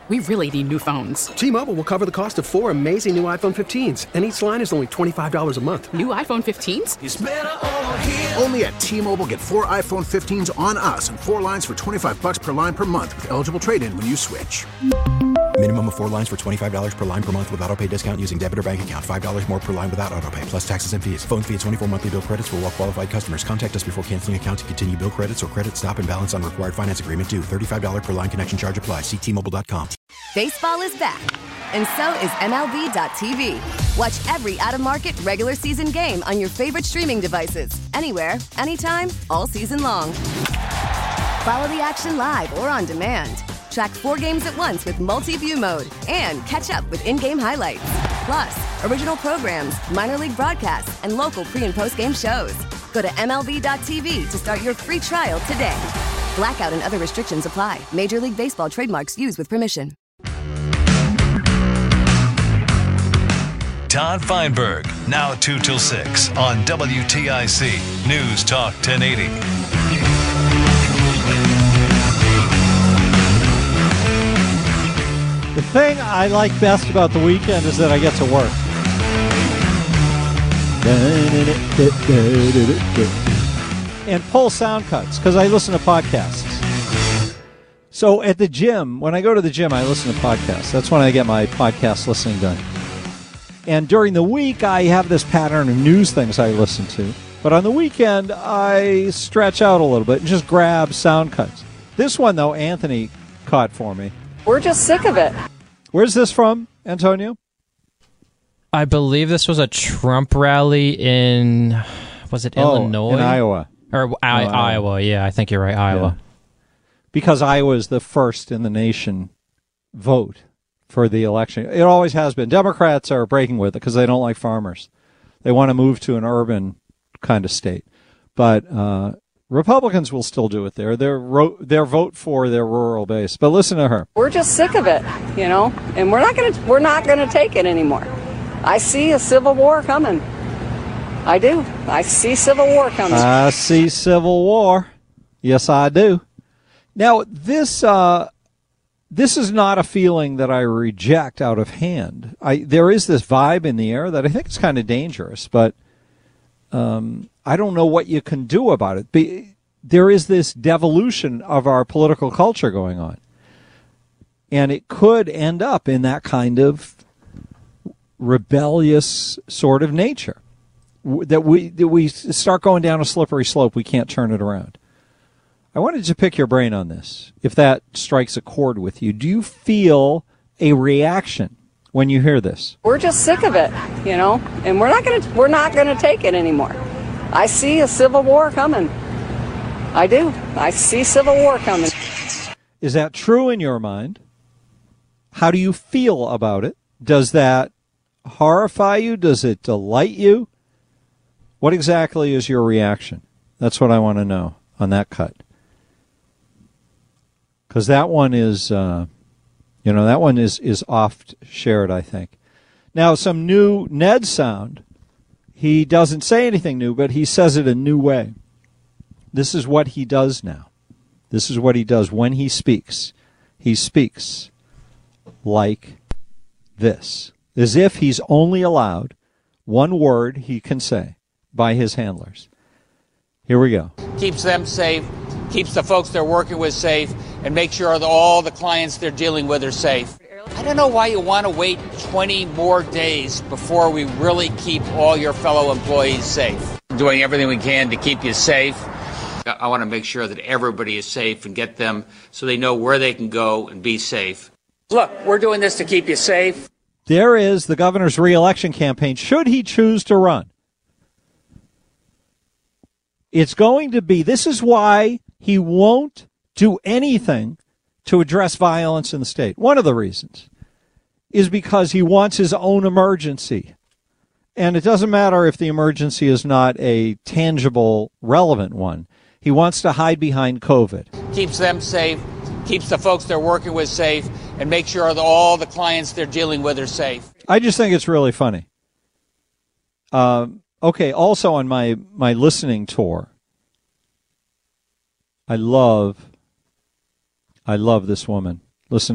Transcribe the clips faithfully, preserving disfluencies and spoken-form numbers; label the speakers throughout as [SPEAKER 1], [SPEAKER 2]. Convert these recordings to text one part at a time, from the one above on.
[SPEAKER 1] We really need new phones.
[SPEAKER 2] T-Mobile will cover the cost of four amazing new iPhone fifteens, and each line is only twenty-five dollars a month.
[SPEAKER 1] New iPhone fifteens?
[SPEAKER 3] It's better over here.
[SPEAKER 4] Only at T-Mobile, get four iPhone fifteens on us and four lines for twenty-five dollars per line per month with eligible trade-in when you switch.
[SPEAKER 5] Minimum of four lines for twenty-five dollars per line per month with autopay discount using debit or bank account. five dollars more per line without autopay, plus taxes and fees. Phone fee at twenty-four monthly bill credits for well-qualified customers. Contact us before canceling account to continue bill credits or credit stop and balance on required finance agreement due. thirty-five dollars per line connection charge applies. See T Mobile dot com.
[SPEAKER 6] Baseball is back, and so is M L B dot T V. Watch every out-of-market regular season game on your favorite streaming devices. Anywhere, anytime, all season long. Follow the action live or on demand. Track four games at once with multi-view mode and catch up with in-game highlights. Plus, original programs, minor league broadcasts, and local pre- and post-game shows. Go to M L B dot T V to start your free trial today. Blackout and other restrictions apply. Major League Baseball trademarks used with permission.
[SPEAKER 7] Todd Feinberg, now two till six on W T I C News Talk ten eighty.
[SPEAKER 8] The thing I like best about the weekend is that I get to work. And pull sound cuts, because I listen to podcasts. So at the gym, when I go to the gym, I listen to podcasts. That's when I get my podcast listening done. And during the week, I have this pattern of news things I listen to. But on the weekend, I stretch out a little bit and just grab sound cuts. This one, though, Anthony caught for me.
[SPEAKER 9] We're just sick of it.
[SPEAKER 8] Where's this from, Antonio?
[SPEAKER 10] I believe this was a Trump rally in, was it
[SPEAKER 8] oh,
[SPEAKER 10] Illinois?
[SPEAKER 8] In Iowa.
[SPEAKER 10] Or I,
[SPEAKER 8] no,
[SPEAKER 10] Iowa. Iowa, yeah, I think you're right, Iowa.
[SPEAKER 8] Yeah. Because Iowa is the first in the nation vote for the election. It always has been. Democrats are breaking with it because they don't like farmers. They want to move to an urban kind of state. But uh, Republicans will still do it there. Their, ro- their vote for their rural base. But listen to her.
[SPEAKER 9] We're just sick of it, you know, and we're not going to we're not going to take it anymore. I see a civil war coming. I do. I see civil war coming.
[SPEAKER 8] I see civil war. Yes, I do. Now, this uh, this is not a feeling that I reject out of hand. I there is this vibe in the air that I think is kind of dangerous, but um, I don't know what you can do about it. Be, there is this devolution of our political culture going on, and it could end up in that kind of rebellious sort of nature. That we that we start going down a slippery slope, we can't turn it around. I wanted to pick your brain on this, if that strikes a chord with you. Do you feel a reaction when you hear this?
[SPEAKER 9] We're just sick of it, you know, and we're not going to we're not going to take it anymore. I see a civil war coming. I do. I see civil war coming.
[SPEAKER 8] Is that true in your mind? How do you feel about it? Does that horrify you? Does it delight you? What exactly is your reaction? That's what I want to know on that cut. Because that one is, uh, you know, that one is, is oft shared, I think. Now, some new Ned sound. He doesn't say anything new, but he says it a new way. This is what he does now. This is what he does when he speaks. He speaks like this, as if he's only allowed one word he can say by his handlers. Here we go.
[SPEAKER 11] Keeps them safe, keeps the folks they're working with safe, and make sure that all the clients they're dealing with are safe. I don't know why you want to wait twenty more days before we really keep all your fellow employees safe. Doing everything we can to keep you safe. I want to make sure that everybody is safe and get them so they know where they can go and be safe. Look, we're doing this to keep you safe.
[SPEAKER 8] There is the governor's re-election campaign, should he choose to run. It's going to be, this is why he won't do anything to address violence in the state. One of the reasons is because he wants his own emergency. And it doesn't matter if the emergency is not a tangible, relevant one. He wants to hide behind COVID.
[SPEAKER 11] Keeps them safe, keeps the folks they're working with safe, and make sure that all the clients they're dealing with are safe.
[SPEAKER 8] I just think it's really funny. Um, okay, also on my, my listening tour, I love, I love this woman. Listen to her.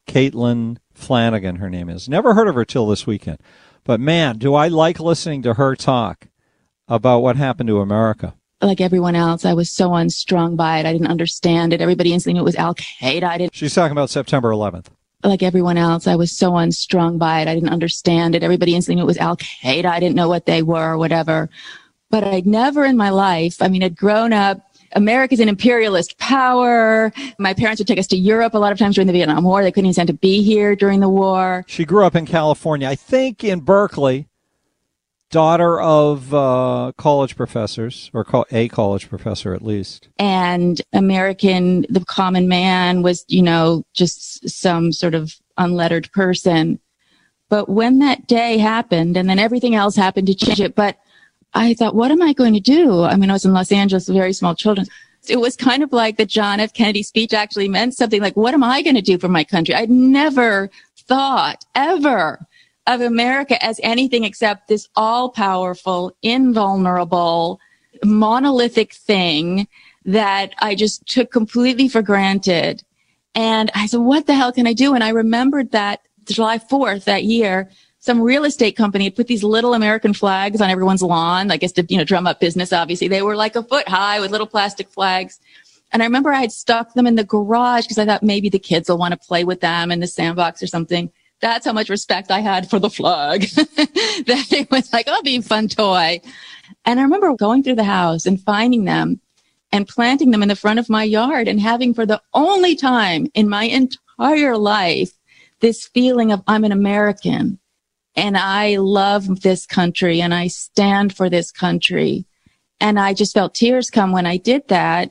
[SPEAKER 8] Caitlin Flanagan, her name is. Never heard of her till this weekend. But, man, do I like listening to her talk about what happened to America.
[SPEAKER 3] Like everyone else, I was so unstrung by it. I didn't understand it. Everybody instantly knew it was Al-Qaeda. I didn't.
[SPEAKER 8] She's talking about September eleventh.
[SPEAKER 3] Like everyone else, I was so unstrung by it. I didn't understand it. Everybody instantly knew it was Al-Qaeda. I didn't know what they were or whatever. But I'd never in my life, I mean, I'd grown up, America's an imperialist power. My parents would take us to Europe a lot of times during the Vietnam War. They couldn't even stand to be here during the war.
[SPEAKER 8] She grew up in California, I think in Berkeley, daughter of uh, college professors, or co- a college professor at least.
[SPEAKER 3] And American, the common man was, you know, just some sort of unlettered person. But when that day happened, and then everything else happened to change it, but I thought, what am I going to do? I mean, I was in Los Angeles with very small children. It was kind of like the John F. Kennedy speech actually meant something like, what am I going to do for my country? I'd never thought ever of America as anything except this all-powerful, invulnerable, monolithic thing that I just took completely for granted. And I said, what the hell can I do? And I remembered that July fourth that year, some real estate company had put these little American flags on everyone's lawn, I guess to, you know, drum up business, obviously. They were like a foot high with little plastic flags. And I remember I had stuck them in the garage because I thought maybe the kids will want to play with them in the sandbox or something. That's how much respect I had for the flag. That it was like, oh, be a fun toy. And I remember going through the house and finding them and planting them in the front of my yard and having for the only time in my entire life this feeling of I'm an American. And I love this country and I stand for this country. And I just felt tears come when I did that.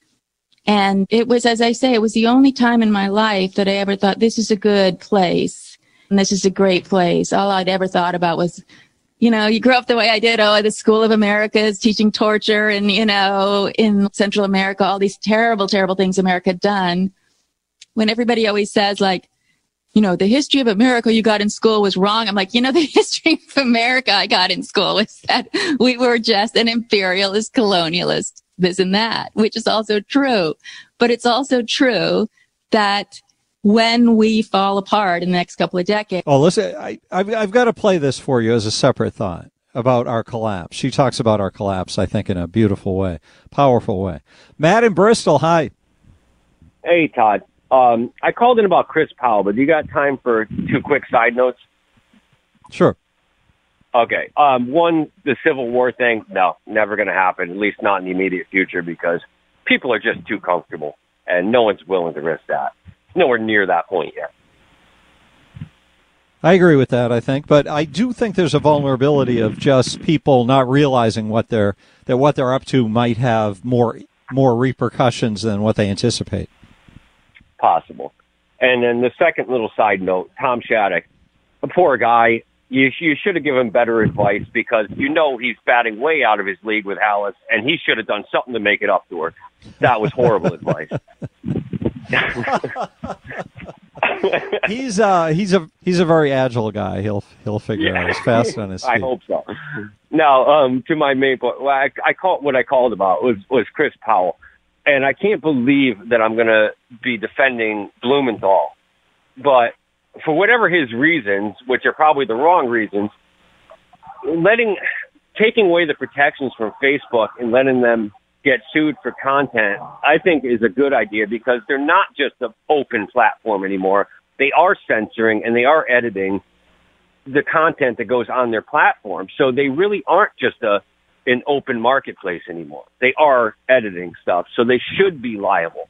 [SPEAKER 3] And it was, as I say, it was the only time in my life that I ever thought this is a good place. And this is a great place. All I'd ever thought about was, you know, you grew up the way I did. Oh, the School of America is teaching torture and, you know, in Central America, all these terrible, terrible things America had done. When everybody always says like, you know, the history of America you got in school was wrong. I'm like, you know, the history of America I got in school was that we were just an imperialist, colonialist, this and that, which is also true. But it's also true that when we fall apart in the next couple of decades.
[SPEAKER 8] Oh, listen, I, I've, I've got to play this for you as a separate thought about our collapse. She talks about our collapse, I think, in a beautiful way, powerful way. Matt in Bristol, hi.
[SPEAKER 12] Hey, Todd. Um, I called in about Chris Powell, but you got time for two quick side notes?
[SPEAKER 8] Sure.
[SPEAKER 12] Okay. Um, one, the Civil War thing, no, never going to happen, at least not in the immediate future, because people are just too comfortable, and no one's willing to risk that. Nowhere near that point yet.
[SPEAKER 8] I agree with that, I think, but I do think there's a vulnerability of just people not realizing what they're that what they're up to might have more more repercussions than what they anticipate.
[SPEAKER 12] Possible. And then the second little side note, Tom Shattuck, a poor guy, you, you should have given him better advice because you know he's batting way out of his league with Alice, and he should have done something to make it up to her. That was horrible advice.
[SPEAKER 8] he's uh he's a he's a very agile guy. He'll he'll figure yeah. out. He's fast on his feet.
[SPEAKER 12] I hope so. Now, um, to my main point, well, I, I called what I called about was was Chris Powell. And I can't believe that I'm going to be defending Blumenthal. But for whatever his reasons, which are probably the wrong reasons, letting, taking away the protections from Facebook and letting them get sued for content, I think is a good idea because they're not just an open platform anymore. They are censoring and they are editing the content that goes on their platform. So they really aren't just a an open marketplace anymore. They are editing stuff, so they should be liable.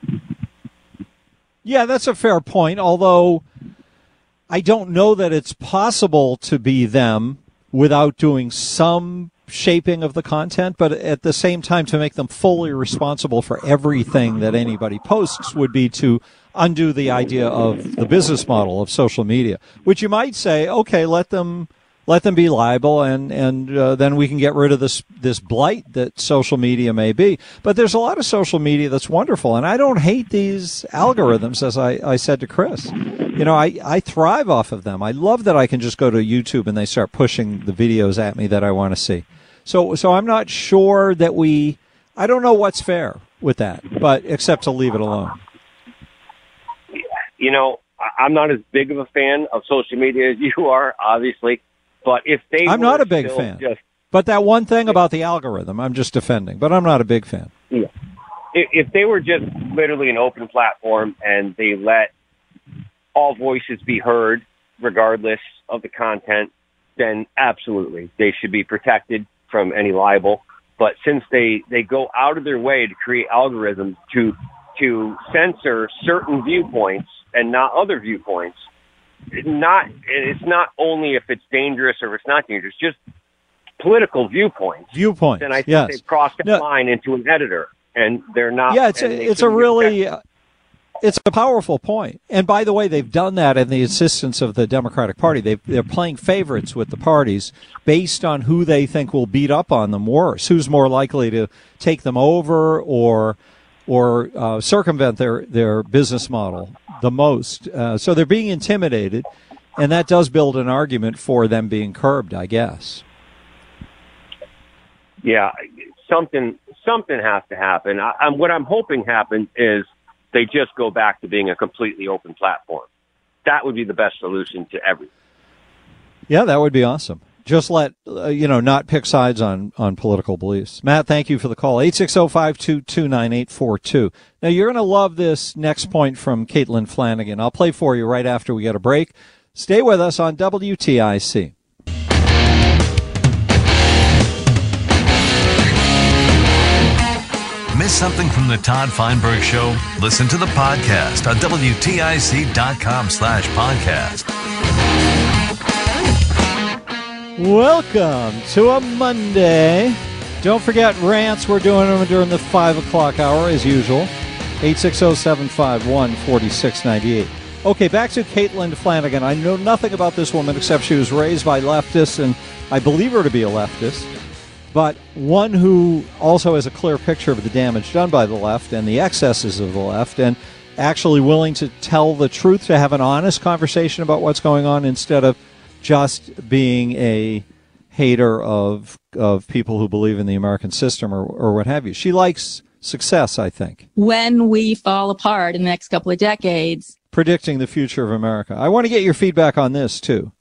[SPEAKER 8] Yeah, that's a fair point, although I don't know that it's possible to be them without doing some shaping of the content, but at the same time to make them fully responsible for everything that anybody posts would be to undo the idea of the business model of social media, which you might say, okay, let them Let them be liable, and and uh, then we can get rid of this this blight that social media may be. But there's a lot of social media that's wonderful, and I don't hate these algorithms, as I, I said to Chris. You know, I, I thrive off of them. I love that I can just go to YouTube and they start pushing the videos at me that I want to see. So so I'm not sure that we – I don't know what's fair with that, but except to leave it alone.
[SPEAKER 12] You know, I- I'm not as big of a fan of social media as you are, obviously. But if they
[SPEAKER 8] I'm
[SPEAKER 12] were
[SPEAKER 8] not a big
[SPEAKER 12] still
[SPEAKER 8] fan.
[SPEAKER 12] Just,
[SPEAKER 8] but that one thing about the algorithm, I'm just defending. But I'm not a big fan.
[SPEAKER 12] Yeah. If, if they were just literally an open platform and they let all voices be heard, regardless of the content, then absolutely they should be protected from any libel. But since they, they go out of their way to create algorithms to to censor certain viewpoints and not other viewpoints, not it's not only if it's dangerous or if it's not dangerous, just political viewpoints.
[SPEAKER 8] Viewpoints.
[SPEAKER 12] Then I think
[SPEAKER 8] yes.
[SPEAKER 12] they've crossed the
[SPEAKER 8] no.
[SPEAKER 12] line into an editor, and they're not.
[SPEAKER 8] Yeah, it's a, it's a really.
[SPEAKER 12] Uh,
[SPEAKER 8] It's a powerful point. And by the way, they've done that in the insistence of the Democratic Party. They've, they're playing favorites with the parties based on who they think will beat up on them worse, who's more likely to take them over or or uh, circumvent their, their business model the most. Uh, so they're being intimidated, and that does build an argument for them being curbed, I guess.
[SPEAKER 12] Yeah, something something has to happen. I, I'm, what I'm hoping happens is they just go back to being a completely open platform. That would be the best solution to everything.
[SPEAKER 8] Yeah, that would be awesome. Just let, uh, you know, not pick sides on, on political beliefs. Matt, thank you for the call. eight six zero, five two two, nine eight four two. Now, you're going to love this next point from Caitlin Flanagan. I'll play for you right after we get a break. Stay with us on W T I C.
[SPEAKER 7] Miss something from the Todd Feinberg Show? Listen to the podcast on W T I C dot com slash podcast.
[SPEAKER 8] Welcome to a Monday. Don't forget rants. We're doing them during the five o'clock hour as usual. eight six zero, seven five one, four six nine eight. Okay, back to Caitlin Flanagan. I know nothing about this woman except she was raised by leftists, and I believe her to be a leftist. But one who also has a clear picture of the damage done by the left and the excesses of the left, and actually willing to tell the truth, to have an honest conversation about what's going on instead of just being a hater of of people who believe in the American system or, or what have you. She likes success, I think.
[SPEAKER 3] When we fall apart in the next couple of decades.
[SPEAKER 8] Predicting the future of America. I want to get your feedback on this, too.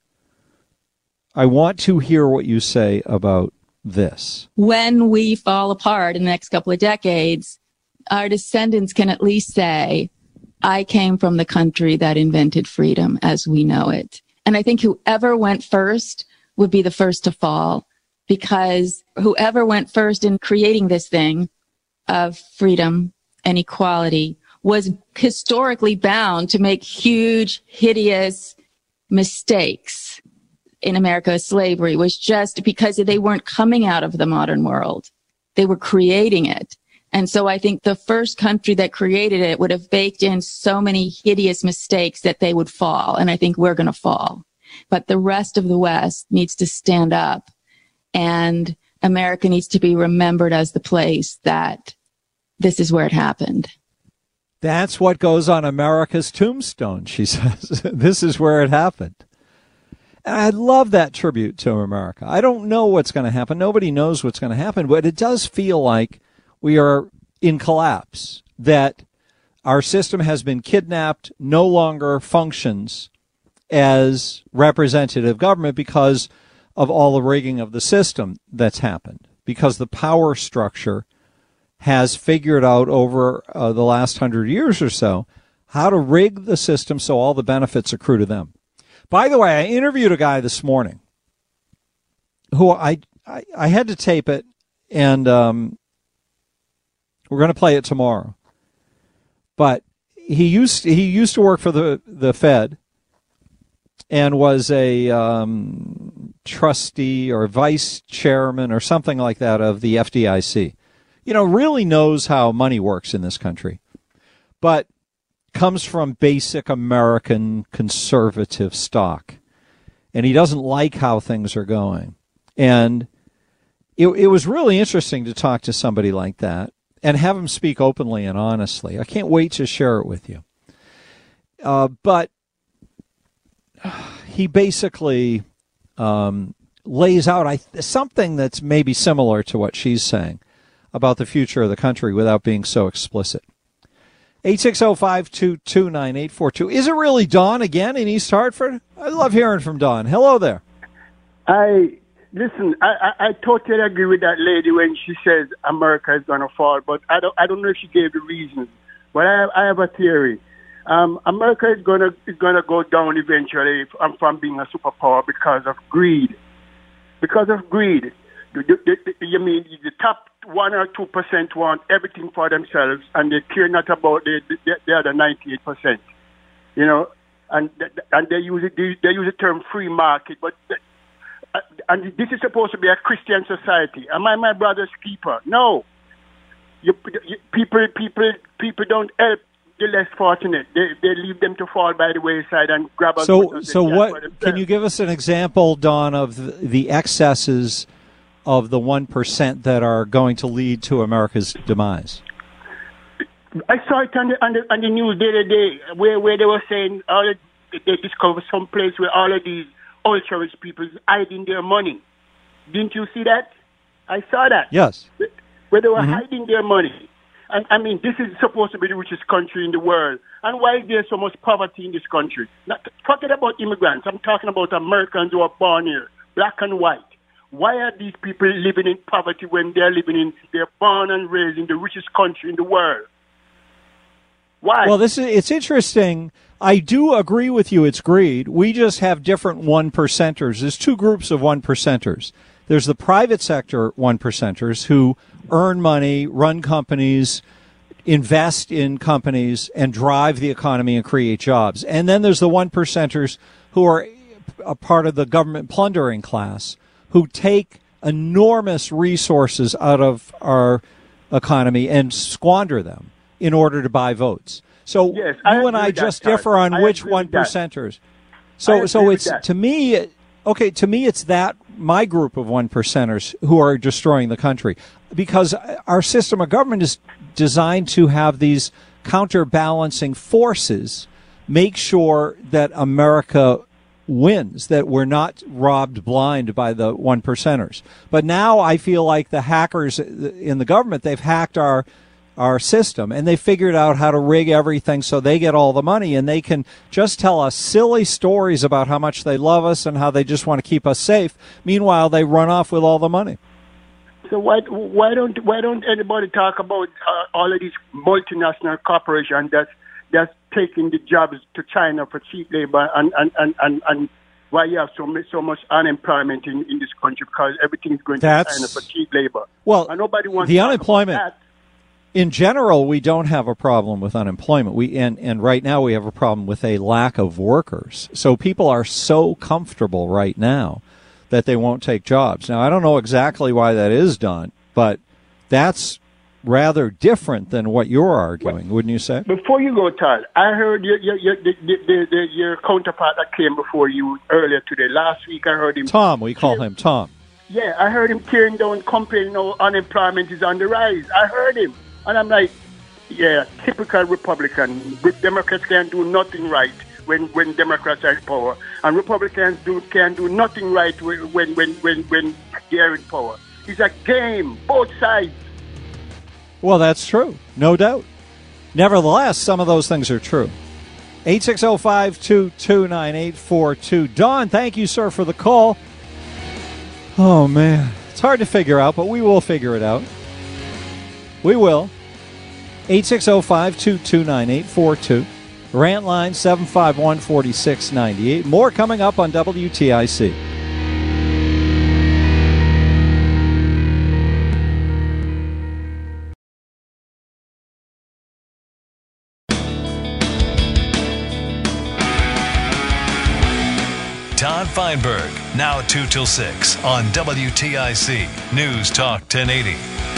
[SPEAKER 8] I want to hear what you say about this.
[SPEAKER 3] When we fall apart in the next couple of decades, our descendants can at least say, I came from the country that invented freedom as we know it. And I think whoever went first would be the first to fall, because whoever went first in creating this thing of freedom and equality was historically bound to make huge, hideous mistakes. In America, slavery was just because they weren't coming out of the modern world. They were creating it. And so I think the first country that created it would have baked in so many hideous mistakes that they would fall. And I think we're going to fall. But the rest of the West needs to stand up, and America needs to be remembered as the place that this is where it happened.
[SPEAKER 8] That's what goes on America's tombstone, she says. This is where it happened. And I love that tribute to America. I don't know what's going to happen. Nobody knows what's going to happen, but it does feel like we are in collapse, that our system has been kidnapped, no longer functions as representative government because of all the rigging of the system that's happened, because the power structure has figured out over uh, the last hundred years or so how to rig the system so all the benefits accrue to them. By the way, I interviewed a guy this morning who I I, I had to tape it, and um, we're going to play it tomorrow. But he used he used to work for the, the Fed and was a um, trustee or vice chairman or something like that of the F D I C. You know, really knows how money works in this country. But comes from basic American conservative stock, and he doesn't like how things are going. And it, it was really interesting to talk to somebody like that and have him speak openly and honestly. I can't wait to share it with you. Uh, but he basically um, lays out I, something that's maybe similar to what she's saying about the future of the country without being so explicit. eight six zero, five two two, nine eight four two. Is it really Don again in East Hartford? I love hearing from Don. Hello there.
[SPEAKER 13] I listen. I, I, I totally agree with that lady when she says America is going to fall, but I don't. I don't know if she gave the reasons. But I have, I have a theory. Um, America is going to is going to go down eventually from, from being a superpower because of greed. Because of greed. The, the, the, you mean the top one or two percent want everything for themselves, and they care not about the the, the other ninety-eight percent. You know, and and they use it. They, they use the term free market, but. Uh, and this is supposed to be a Christian society. Am I my brother's keeper? No. You, you, people, people, people don't help the less fortunate. They, they leave them to fall by the wayside and grab a.
[SPEAKER 8] So, so what? Can you give us an example, Don, of the, the excesses of the one percent that are going to lead to America's demise?
[SPEAKER 13] I saw it on the on the, on the news the other day, where where they were saying all of, they discovered some place where all of these ultra-rich people hiding their money. Didn't you see that? I saw that.
[SPEAKER 8] Yes.
[SPEAKER 13] Where they were
[SPEAKER 8] mm-hmm.
[SPEAKER 13] hiding their money. And I mean, this is supposed to be the richest country in the world. And why is there so much poverty in this country? Not forget about immigrants. I'm talking about Americans who are born here, black and white. Why are these people living in poverty when they're living in, they're born and raised in the richest country in the world? Why?
[SPEAKER 8] Well, this is, it's interesting. I do agree with you. It's greed. We just have different one percenters. There's two groups of one percenters. There's the private sector one percenters who earn money, run companies, invest in companies, and drive the economy and create jobs. And then there's the one percenters who are a part of the government plundering class, who take enormous resources out of our economy and squander them in order to buy votes. So
[SPEAKER 13] yes,
[SPEAKER 8] you and I just that, differ on
[SPEAKER 13] I
[SPEAKER 8] which one percenters. So so it's to me okay, to me it's that my group of one percenters who are destroying the country, because our system of government is designed to have these counterbalancing forces make sure that America wins, that we're not robbed blind by the one percenters. But now I feel like the hackers in the government, they've hacked our our system, and they figured out how to rig everything so they get all the money, and they can just tell us silly stories about how much they love us and how they just want to keep us safe. Meanwhile, they run off with all the money.
[SPEAKER 13] So why why don't why don't anybody talk about uh, all of these multinational corporations that's that's taking the jobs to China for cheap labor, and and, and, and, and why you have so much, so much unemployment in, in this country, because everything is going
[SPEAKER 8] that's,
[SPEAKER 13] to China for cheap labor.
[SPEAKER 8] Well,
[SPEAKER 13] and nobody wants
[SPEAKER 8] the
[SPEAKER 13] to talk
[SPEAKER 8] unemployment.
[SPEAKER 13] about that.
[SPEAKER 8] In general, we don't have a problem with unemployment. We and, and right now we have a problem with a lack of workers. So people are so comfortable right now that they won't take jobs. Now, I don't know exactly why that is done, but that's rather different than what you're arguing, well, wouldn't you say?
[SPEAKER 13] Before you go, Todd, I heard your your your, the, the, the, your counterpart that came before you earlier today. Last week, I heard him.
[SPEAKER 8] Tom, we call him Tom.
[SPEAKER 13] Yeah, I heard him tearing down, complaining how unemployment is on the rise. I heard him. And I'm like, yeah, typical Republican. Democrats can't do nothing right when, when Democrats are in power. And Republicans do can do nothing right when, when, when, when, when they're in power. It's a game, both sides.
[SPEAKER 8] Well, that's true, no doubt. Nevertheless, some of those things are true. eight six zero, five two two, nine eight four two. Don, thank you, sir, for the call. Oh, man. It's hard to figure out, but we will figure it out. We will. eight six zero, five two two, nine eight four two. Rant line seven five one, four six nine eight. More coming up on W T I C.
[SPEAKER 7] Todd Feinberg, now two till six on W T I C News Talk ten eighty.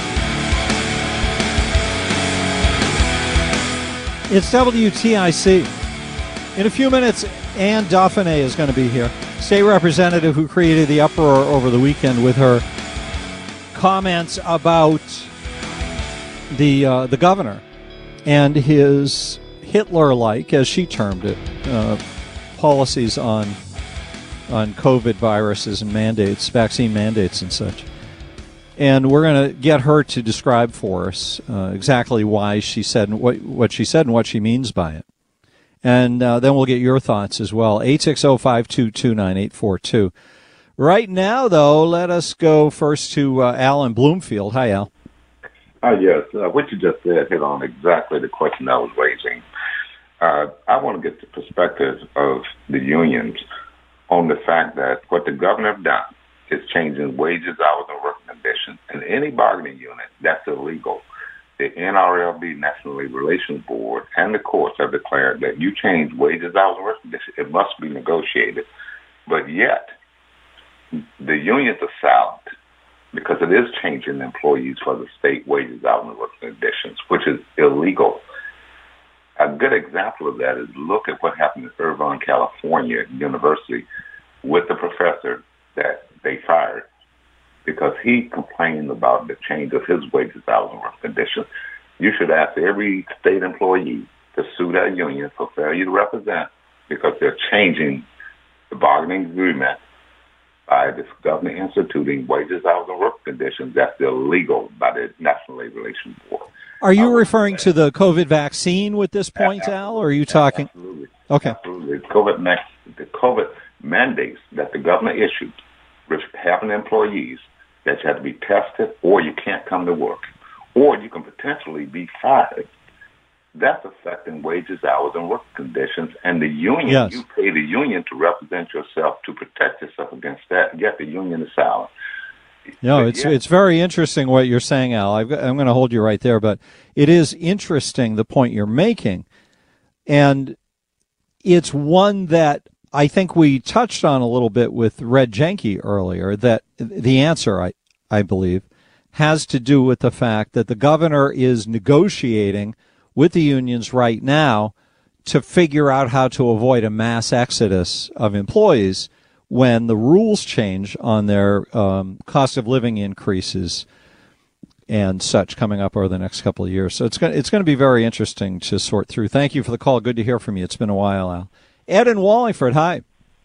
[SPEAKER 8] It's W T I C. In a few minutes, Ann Dauphiné is going to be here, state representative who created the uproar over the weekend with her comments about the uh, the governor and his Hitler-like, as she termed it, uh, policies on on COVID viruses and mandates, vaccine mandates and such. And we're going to get her to describe for us uh, exactly why she said what, what she said and what she means by it. And uh, then we'll get your thoughts as well. eight six zero, five two two, nine eight four two. Right now, though, let us go first to uh, Al in Bloomfield. Hi, Al.
[SPEAKER 14] Uh, yes, uh, what you just said hit on exactly the question I was raising. Uh, I want to get the perspective of the unions on the fact that what the governor have done is changing wages, hours, and working conditions. In any bargaining unit, that's illegal. The N R L B, National Labor Relations Board, and the courts have declared that you change wages, hours, and working conditions, it must be negotiated. But yet, the unions are silent because it is changing employees for the state wages, hours, and working conditions, which is illegal. A good example of that is look at what happened in Irvine, California University with the professor that they fired because he complained about the change of his wages, hours, and work conditions. You should ask every state employee to sue that union for failure to represent because they're changing the bargaining agreement by this government instituting wages, hours, and work conditions that's illegal by the National Labor Relations Board.
[SPEAKER 8] Are you referring to the COVID vaccine with this point, Al, or are you talking?
[SPEAKER 14] Absolutely.
[SPEAKER 8] Okay.
[SPEAKER 14] Absolutely. COVID, the COVID mandates that the government issued, having employees that you have to be tested or you can't come to work, or you can potentially be fired. That's affecting wages, hours, and work conditions. And the union,
[SPEAKER 8] yes.
[SPEAKER 14] You pay the union to represent yourself, to protect yourself against that, yet the union is silent.
[SPEAKER 8] No,
[SPEAKER 14] But
[SPEAKER 8] it's
[SPEAKER 14] yet,
[SPEAKER 8] it's very interesting what you're saying, Al. I've got, I'm going to hold you right there, but it is interesting the point you're making. And it's one that I think we touched on a little bit with Red Jenke earlier, that the answer, I, I believe, has to do with the fact that the governor is negotiating with the unions right now to figure out how to avoid a mass exodus of employees when the rules change on their um, cost of living increases and such coming up over the next couple of years. So it's going it's going to be very interesting to sort through. Thank you for the call. Good to hear from you. It's been a while, Al. Ed in Wallingford, hi.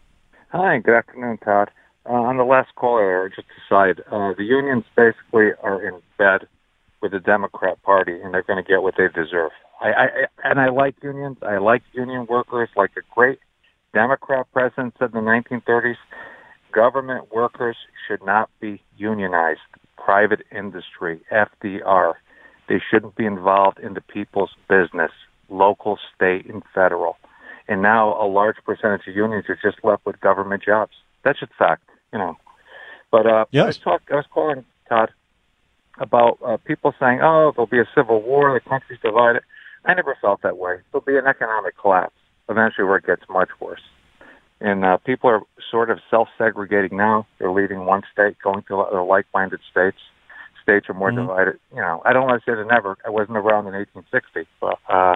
[SPEAKER 15] Hi, good afternoon, Todd. Uh, on the last call, or just aside, uh, the unions basically are in bed with the Democrat Party, and they're going to get what they deserve. I, I and I like unions. I like union workers. Like a great Democrat president said in the nineteen thirties, government workers should not be unionized. Private industry, F D R. They shouldn't be involved in the people's business, local, state, and federal. And now a large percentage of unions are just left with government jobs. That's just fact, you know. But uh,
[SPEAKER 8] yes.
[SPEAKER 15] I was talk, I was calling, Todd, about uh, people saying, oh, there'll be a civil war, the country's divided. I never felt that way. There'll be an economic collapse eventually where it gets much worse. And uh, people are sort of self-segregating now. They're leaving one state, going to other like-minded states. States are more mm-hmm. divided. You know, I don't want to say it never. I wasn't around in eighteen sixty, but uh,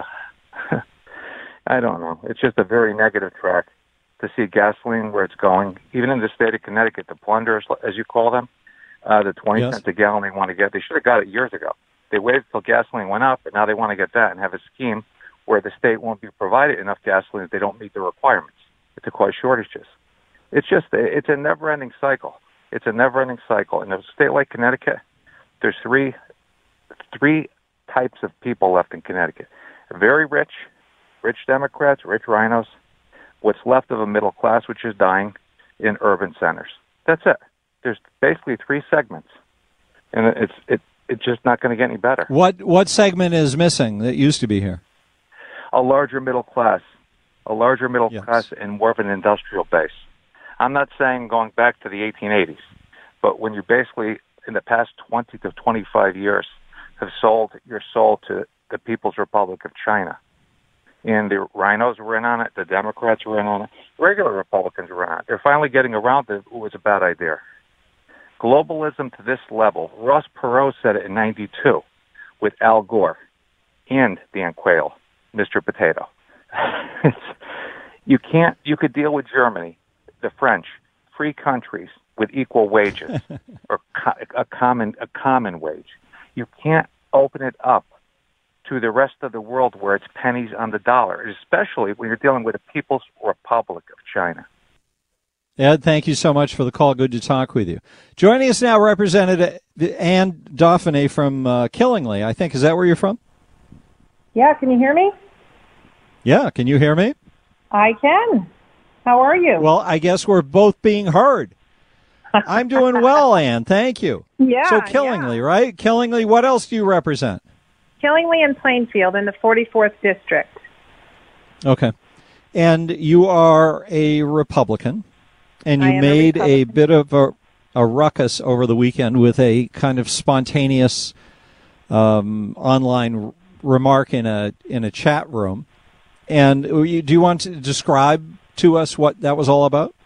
[SPEAKER 15] I don't know. It's just a very negative track to see gasoline where it's going. Even in the state of Connecticut, the plunderers, as you call them, uh, the twenty yes. cents a gallon they want to get, they should have got it years ago. They waited till gasoline went up, and now they want to get that and have a scheme where the state won't be provided enough gasoline if they don't meet the requirements to cause shortages. It's just, it's a never-ending cycle. It's a never-ending cycle. In a state like Connecticut, there's three three types of people left in Connecticut. Very rich, rich Democrats, rich rhinos, what's left of a middle class, which is dying in urban centers. That's it. There's basically three segments, and it's it it's just not going to get any better.
[SPEAKER 8] What what segment is missing that used to be here?
[SPEAKER 15] A larger middle class, a larger middle
[SPEAKER 8] yes.
[SPEAKER 15] class, and more of an industrial base. I'm not saying going back to the eighteen eighties, but when you basically in the past twenty to twenty-five years have sold your soul to the People's Republic of China. And the rhinos were in on it, the Democrats were in on it, regular Republicans were in on it. They're finally getting around that it was a bad idea. Globalism to this level, Ross Perot said it in ninety-two with Al Gore and Dan Quayle, Mister Potato. you can't, you could deal with Germany, the French, free countries with equal wages or co- a common a common wage. You can't open it up to the rest of the world where it's pennies on the dollar, especially when you're dealing with the People's Republic of China.
[SPEAKER 8] Ed, thank you so much for the call. Good to talk with you. Joining us now, Representative Ann Dauphinee from uh, Killingly, I think. Is that where you're from?
[SPEAKER 16] Yeah, can you hear me?
[SPEAKER 8] Yeah, can you hear me?
[SPEAKER 16] I can. How are you?
[SPEAKER 8] Well, I guess we're both being heard. I'm doing well, Ann. Thank you.
[SPEAKER 16] Yeah.
[SPEAKER 8] So Killingly, yeah. right? Killingly, what else do you represent?
[SPEAKER 16] Killingly and Plainfield in the forty-fourth District.
[SPEAKER 8] Okay. And you are a Republican, and you made a, a bit of a, a ruckus over the weekend with a kind of spontaneous um, online r- remark in a in a chat room. And do you want to describe to us what that was all about?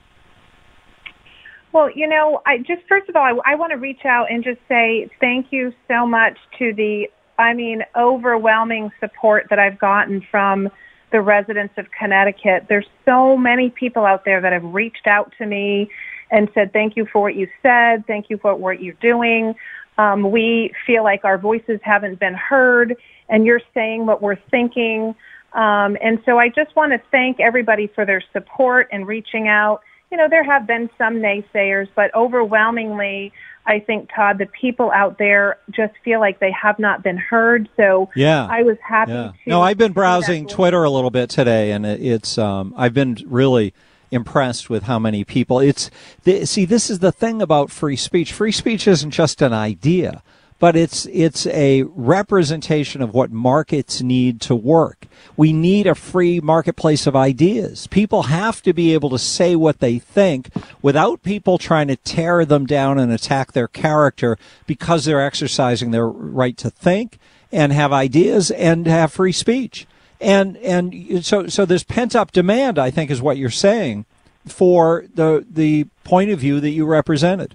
[SPEAKER 16] Well, you know, I just first of all, I, I want to reach out and just say thank you so much to the, I mean, overwhelming support that I've gotten from the residents of Connecticut. There's so many people out there that have reached out to me and said thank you for what you said, thank you for what you're doing. Um, we feel like our voices haven't been heard, and you're saying what we're thinking. Um, and so I just want to thank everybody for their support and reaching out. You know, there have been some naysayers, but overwhelmingly, I think, Todd, the people out there just feel like they have not been heard. So
[SPEAKER 8] yeah,
[SPEAKER 16] I was happy
[SPEAKER 8] yeah.
[SPEAKER 16] to.
[SPEAKER 8] No, I've been browsing Twitter a little bit today, and it's um, I've been really impressed with how many people. It's the, see, this is the thing about free speech. Free speech isn't just an idea, but it's it's a representation of what markets need to work. We need a free marketplace of ideas. People have to be able to say what they think without people trying to tear them down and attack their character because they're exercising their right to think and have ideas and have free speech. And and so so there's pent-up demand, I think, is what you're saying, for the the point of view that you represented.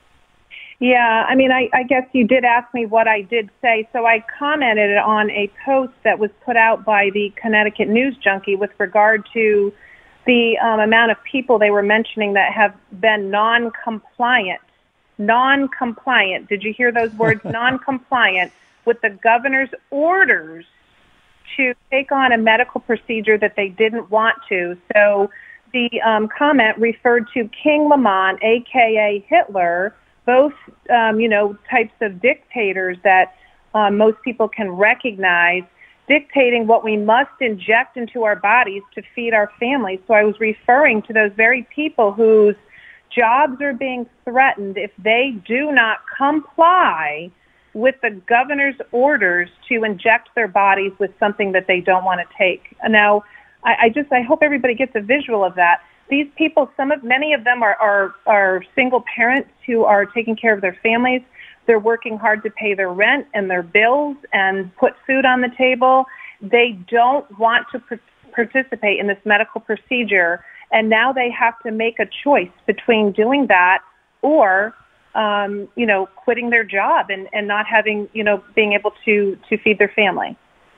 [SPEAKER 16] Yeah, I mean, I, I guess you did ask me what I did say. So I commented on a post that was put out by the Connecticut News Junkie with regard to the um, amount of people they were mentioning that have been non-compliant. Non-compliant. Did you hear those words? Non-compliant with the governor's orders to take on a medical procedure that they didn't want to. So the um, comment referred to King Lamont, a k a. Hitler, both, um, you know, types of dictators that um, most people can recognize, dictating what we must inject into our bodies to feed our families. So I was referring to those very people whose jobs are being threatened if they do not comply with the governor's orders to inject their bodies with something that they don't want to take. Now, I, I just, I hope everybody gets a visual of that. These people, some of, many of them are, are, are single parents who are taking care of their families. They're working hard to pay their rent and their bills and put food on the table. They don't want to pr- participate in this medical procedure, and now they have to make a choice between doing that or, um, you know, quitting their job and, and not having, you know, being able to, to feed their family.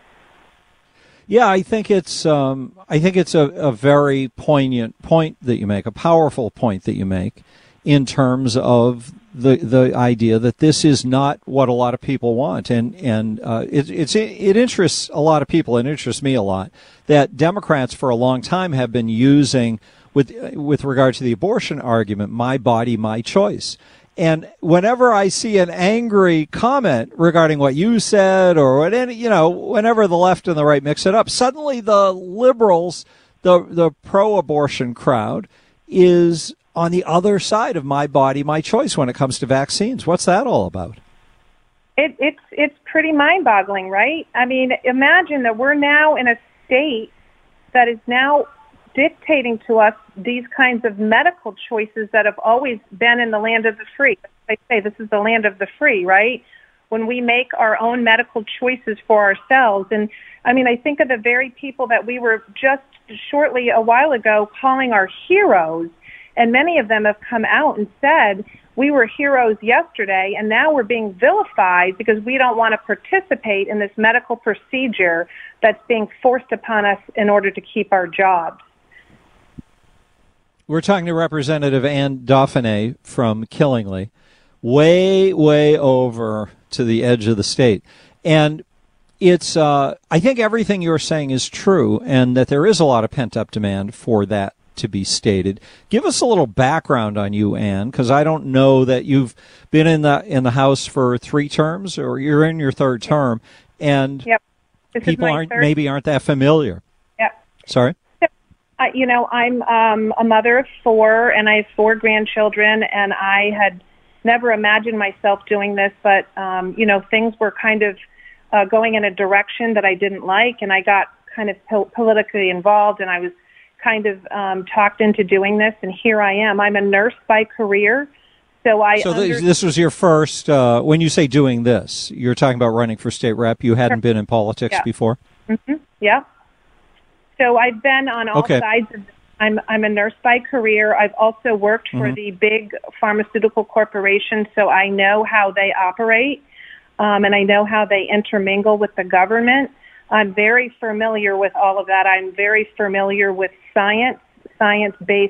[SPEAKER 8] Yeah, I think it's um, I think it's a, a very poignant point that you make, a powerful point that you make, in terms of the the idea that this is not what a lot of people want, and and uh, it it's it interests a lot of people. It interests me a lot that Democrats for a long time have been using with with regard to the abortion argument, my body, my choice. And whenever I see an angry comment regarding what you said, or what any, you know, whenever the left and the right mix it up, suddenly the liberals, the the pro-abortion crowd, is on the other side of my body, my choice when it comes to vaccines. What's that all about?
[SPEAKER 16] It, it's it's pretty mind-boggling, right? I mean, imagine that we're now in a state that is now dictating to us these kinds of medical choices that have always been in the land of the free. They say this is the land of the free, right? When we make our own medical choices for ourselves. And I mean, I think of the very people that we were just shortly a while ago calling our heroes, and many of them have come out and said, we were heroes yesterday, and now we're being vilified because we don't want to participate in this medical procedure that's being forced upon us in order to keep our jobs.
[SPEAKER 8] We're talking to Representative Ann Dauphinee from Killingly, way, way over to the edge of the state. And it's, uh, I think everything you're saying is true, and that there is a lot of pent-up demand for that to be stated. Give us a little background on you, Ann, because I don't know that you've been in the in the House for three terms, or you're in your third term, and
[SPEAKER 16] yep.
[SPEAKER 8] people aren't
[SPEAKER 16] third.
[SPEAKER 8] maybe aren't that familiar.
[SPEAKER 16] Yep.
[SPEAKER 8] Sorry?
[SPEAKER 16] Uh, you know, I'm um, a mother of four, and I have four grandchildren, and I had never imagined myself doing this, but, um, you know, things were kind of uh, going in a direction that I didn't like, and I got kind of po- politically involved, and I was kind of um, talked into doing this, and here I am. I'm a nurse by career, so I...
[SPEAKER 8] So
[SPEAKER 16] under-
[SPEAKER 8] this was your first, uh, when you say doing this, you're talking about running for state rep. You hadn't been in politics
[SPEAKER 16] yeah.
[SPEAKER 8] before?
[SPEAKER 16] Mm-hmm. Yeah. So I've been on all
[SPEAKER 8] okay.
[SPEAKER 16] sides of I'm I'm a nurse by career. I've also worked for
[SPEAKER 8] mm-hmm.
[SPEAKER 16] the big pharmaceutical corporations, so I know how they operate, um, and I know how they intermingle with the government. I'm very familiar with all of that. I'm very familiar with science, science-based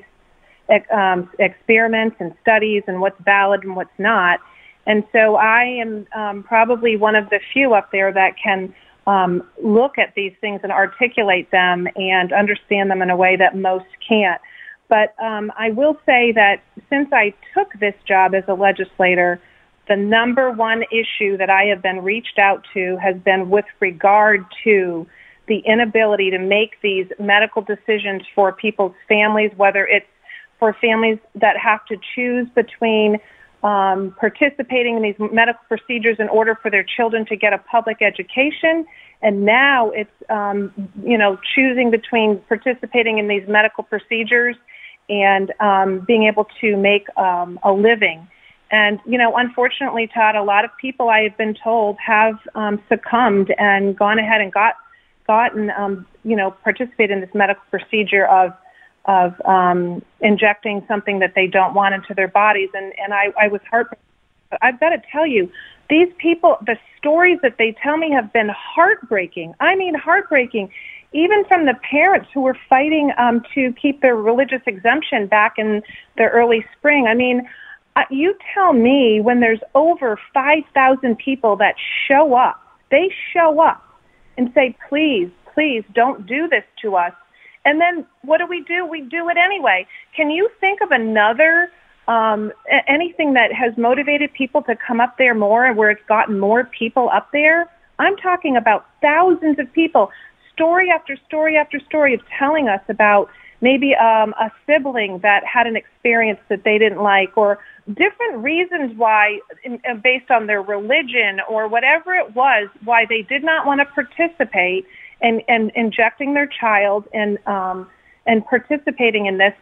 [SPEAKER 16] um, experiments and studies, and what's valid and what's not. And so I am um, probably one of the few up there that can Um, look at these things and articulate them and understand them in a way that most can't. But um, I will say that since I took this job as a legislator, the number one issue that I have been reached out to has been with regard to the inability to make these medical decisions for people's families, whether it's for families that have to choose between Um, participating in these medical procedures in order for their children to get a public education. And now it's, um, you know, choosing between participating in these medical procedures and um, being able to make um, a living. And, you know, unfortunately, Todd, a lot of people, I have been told, have um, succumbed and gone ahead and got gotten, um, you know, participated in this medical procedure of of um, injecting something that they don't want into their bodies. And, and I, I was heartbroken. I've got to tell you, these people, the stories that they tell me have been heartbreaking. I mean, heartbreaking. Even from the parents who were fighting um, to keep their religious exemption back in the early spring. I mean, uh, you tell me when there's over five thousand people that show up, they show up and say, please, please don't do this to us. And then what do we do? We do it anyway. Can you think of another, um, anything that has motivated people to come up there more and where it's gotten more people up there? I'm talking about thousands of people, story after story after story of telling us about maybe um, a sibling that had an experience that they didn't like, or different reasons why, based on their religion or whatever it was, why they did not want to participate And, and injecting their child and um, and participating in this,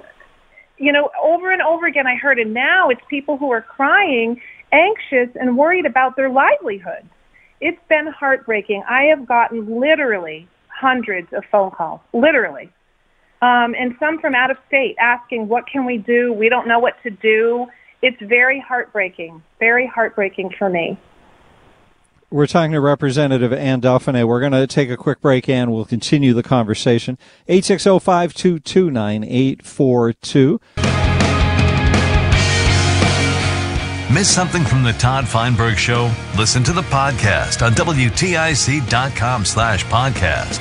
[SPEAKER 16] you know, over and over again I heard, and now it's people who are crying, anxious, and worried about their livelihood. It's been heartbreaking. I have gotten literally hundreds of phone calls, literally, um, and some from out of state asking, what can we do? We don't know what to do. It's very heartbreaking, very heartbreaking for me.
[SPEAKER 8] We're talking to Representative Ann Dauphinais. We're going to take a quick break, and we'll continue the conversation. eight six zero, five two two, nine eight four two.
[SPEAKER 7] Miss something from the Todd Feinberg Show? Listen to the podcast on W T I C dot com slash podcast.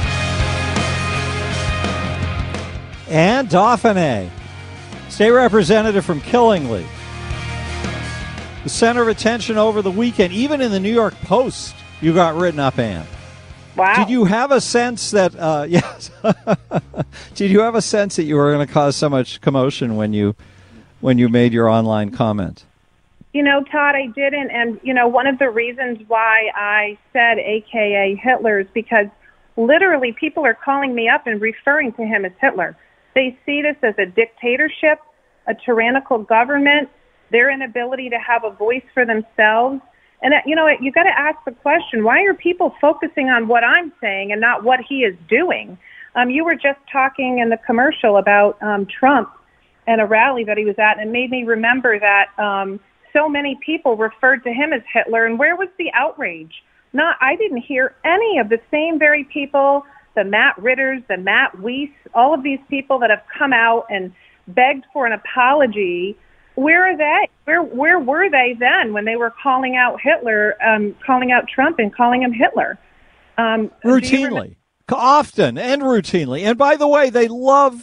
[SPEAKER 8] Ann Dauphinais, state representative from Killingly. The center of attention over the weekend, even in the New York Post, you got written up, Ann.
[SPEAKER 16] Wow.
[SPEAKER 8] Did you have a sense that, uh, yes, did you have a sense that you were going to cause so much commotion when you, when you made your online comment?
[SPEAKER 16] You know, Todd, I didn't. And, you know, one of the reasons why I said A K A Hitler is because literally people are calling me up and referring to him as Hitler. They see this as a dictatorship, a tyrannical government, their inability to have a voice for themselves. And, you know, you got to ask the question, why are people focusing on what I'm saying and not what he is doing? Um, you were just talking in the commercial about um, Trump and a rally that he was at, and it made me remember that um, so many people referred to him as Hitler. And where was the outrage? Not, I didn't hear any of the same very people, the Matt Ritters, the Matt Weiss, all of these people that have come out and begged for an apology. Where are they? Where where were they then when they were calling out Hitler, um, calling out Trump and calling him Hitler? Um,
[SPEAKER 8] routinely, often and routinely. And by the way, they love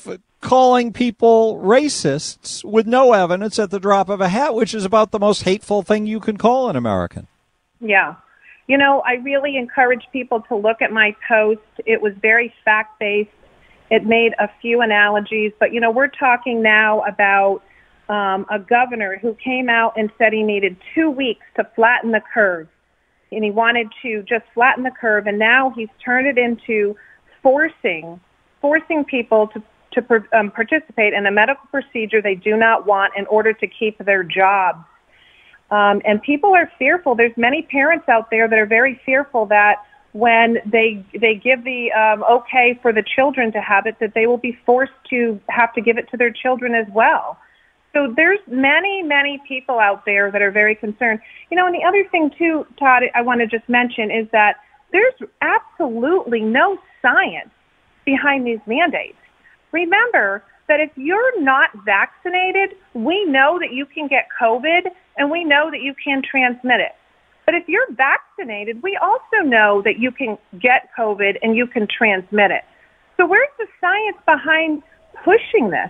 [SPEAKER 8] calling people racists with no evidence at the drop of a hat, which is about the most hateful thing you can call an American.
[SPEAKER 16] Yeah. You know, I really encourage people to look at my post. It was very fact-based. It made a few analogies. But, you know, we're talking now about um, a governor who came out and said he needed two weeks to flatten the curve. And he wanted to just flatten the curve. And now he's turned it into forcing, forcing people to, to um, participate in a medical procedure they do not want in order to keep their jobs. Um, and people are fearful. There's many parents out there that are very fearful that when they they give the um, okay for the children to have it, that they will be forced to have to give it to their children as well. So there's many, many people out there that are very concerned. You know, and the other thing too, Todd, I want to just mention is that there's absolutely no science behind these mandates. Remember that if you're not vaccinated, we know that you can get COVID and we know that you can transmit it. But if you're vaccinated, we also know that you can get COVID and you can transmit it. So where's the science behind pushing this?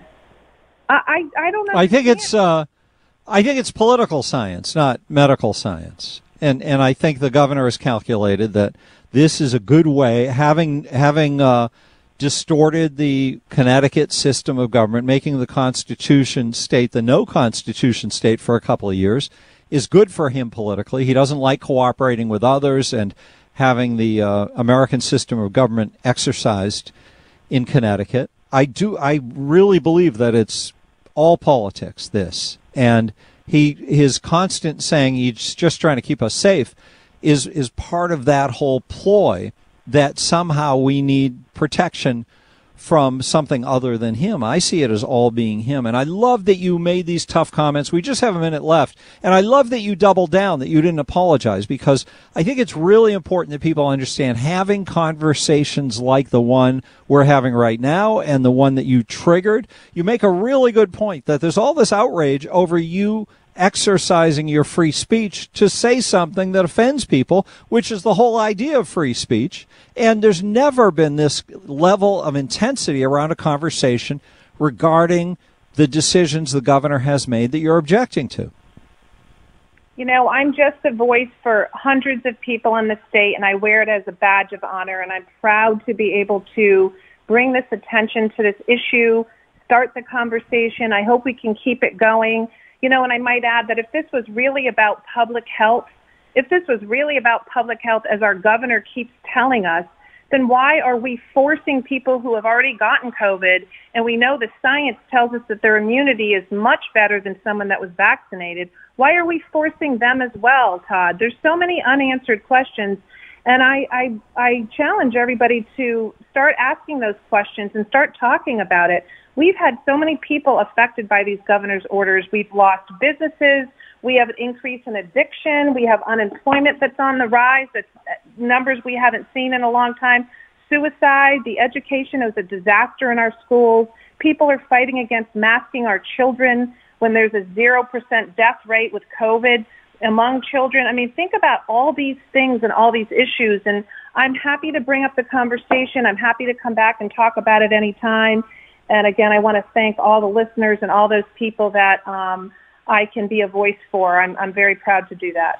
[SPEAKER 16] I I, I don't know.
[SPEAKER 8] I think it's uh, I think it's political science, not medical science. And and I think the governor has calculated that this is a good way, having having uh, distorted the Connecticut system of government, making the Constitution state the no Constitution state for a couple of years, is good for him politically. He doesn't like cooperating with others and having the uh, American system of government exercised in Connecticut. I do. I really believe that it's all politics, this. And he his constant saying he's just trying to keep us safe is is part of that whole ploy that somehow we need protection from something other than him. I see it as all being him. And I love that you made these tough comments. We just have a minute left. And I love that you doubled down, that you didn't apologize, because I think it's really important that people understand having conversations like the one we're having right now and the one that you triggered. You make a really good point that there's all this outrage over you exercising your free speech to say something that offends people, which is the whole idea of free speech. And there's never been this level of intensity around a conversation regarding the decisions the governor has made that you're objecting to.
[SPEAKER 16] You know, I'm just a voice for hundreds of people in the state, and I wear it as a badge of honor, and I'm proud to be able to bring this attention to this issue, start the conversation. I hope we can keep it going. You know, and I might add that if this was really about public health, if this was really about public health, as our governor keeps telling us, then why are we forcing people who have already gotten COVID, and we know the science tells us that their immunity is much better than someone that was vaccinated, why are we forcing them as well, Todd? There's so many unanswered questions, and I, I, I challenge everybody to start asking those questions and start talking about it. We've had so many people affected by these governor's orders. We've lost businesses. We have an increase in addiction. We have unemployment that's on the rise. That's numbers we haven't seen in a long time. Suicide, the education is a disaster in our schools. People are fighting against masking our children when there's a zero percent death rate with COVID among children. I mean, think about all these things and all these issues. And I'm happy to bring up the conversation. I'm happy to come back and talk about it anytime. And again, I want to thank all the listeners and all those people that um, I can be a voice for. I'm, I'm very proud to do that.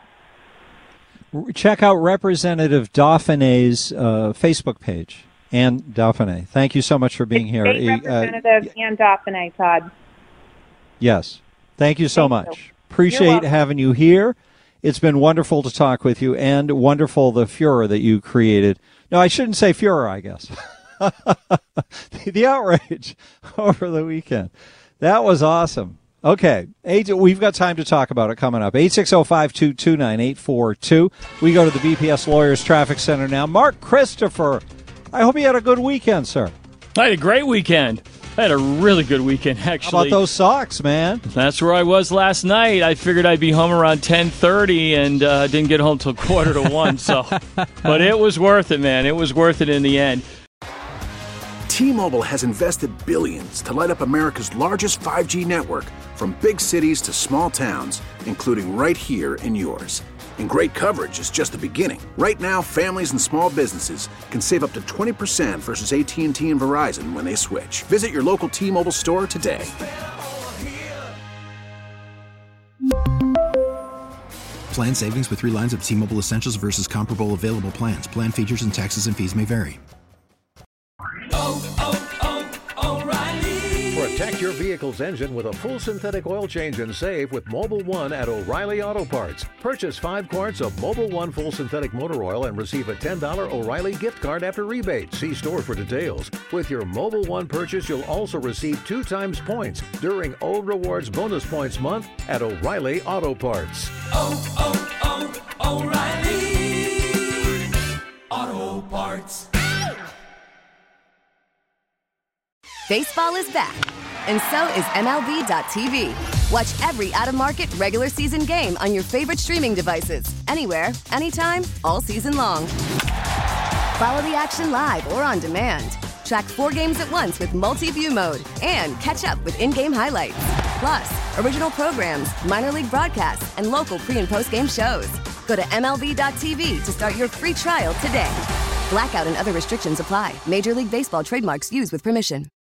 [SPEAKER 8] Check out Representative Dauphinet's uh, Facebook page. Ann Dauphiné, thank you so much for being
[SPEAKER 16] it's
[SPEAKER 8] here.
[SPEAKER 16] State Representative uh, Ann Dauphiné, Todd.
[SPEAKER 8] Yes. Thank you so
[SPEAKER 16] thank
[SPEAKER 8] much.
[SPEAKER 16] You.
[SPEAKER 8] Appreciate having you here. It's been wonderful to talk with you, and wonderful the furor that you created. No, I shouldn't say furor, I guess. The outrage over the weekend. That was awesome. Okay, eight, we've got time to talk about it coming up. eight six zero, five two two, nine eight four two. We go to the B P S Lawyers Traffic Center now. Mark Christopher, I hope you had a good weekend, sir.
[SPEAKER 17] I had a great weekend. I had a really good weekend, actually.
[SPEAKER 8] How about those socks, man?
[SPEAKER 17] That's where I was last night. I figured I'd be home around ten thirty and uh, didn't get home till quarter to one. So, but it was worth it, man. It was worth it in the end.
[SPEAKER 4] T-Mobile has invested billions to light up America's largest five G network, from big cities to small towns, including right here in yours. And great coverage is just the beginning. Right now, families and small businesses can save up to twenty percent versus A T and T and Verizon when they switch. Visit your local T-Mobile store today.
[SPEAKER 5] Plan savings with three lines of T-Mobile Essentials versus comparable available plans. Plan features and taxes and fees may vary.
[SPEAKER 18] Oh, oh, oh, O'Reilly. Protect your vehicle's engine with a full synthetic oil change and save with Mobil one at O'Reilly Auto Parts. Purchase five quarts of Mobil one full synthetic motor oil and receive a ten dollars O'Reilly gift card after rebate. See store for details. With your Mobil one purchase, you'll also receive two times points during O Rewards Bonus Points Month at O'Reilly Auto Parts.
[SPEAKER 19] Oh, oh, oh, O'Reilly Auto Parts.
[SPEAKER 6] Baseball is back, and so is M L B dot T V. Watch every out-of-market regular season game on your favorite streaming devices, anywhere, anytime, all season long. Follow the action live or on demand. Track four games at once with multi-view mode and catch up with in-game highlights. Plus, original programs, minor league broadcasts, and local pre- and post-game shows. Go to M L B dot T V to start your free trial today. Blackout and other restrictions apply. Major League Baseball trademarks used with permission.